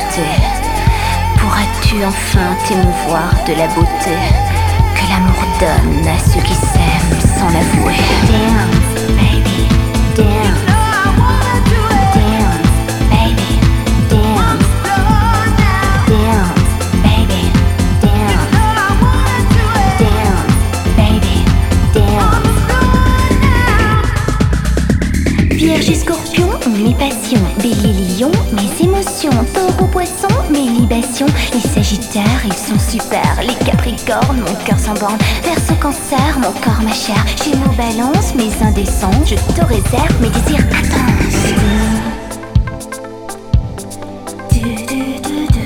beauté. Pourras-tu enfin t'émouvoir de la beauté que l'amour donne à ceux qui s'aiment sans l'avouer? Dance, baby, dance. Dance, baby, dance. Dance, baby, dance. Dance, baby, dance. Vierge et Scorpion ont mes passions, Bélier, Lion, mes émotions, Taureau, Poisson, mes libations. Les Sagittaires, ils sont super, les Capricornes, mon cœur sans borne. Verseau, Cancer, mon corps, ma chair. Gémeaux, Balance, mes indécents, je te réserve mes désirs intenses. Du, du, du, du.